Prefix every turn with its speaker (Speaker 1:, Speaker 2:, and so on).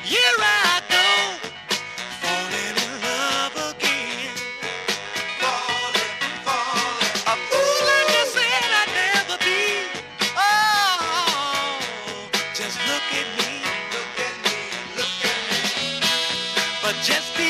Speaker 1: Here I go, falling in love again. A fool like I said I'd never be. Oh, just look at me, but just be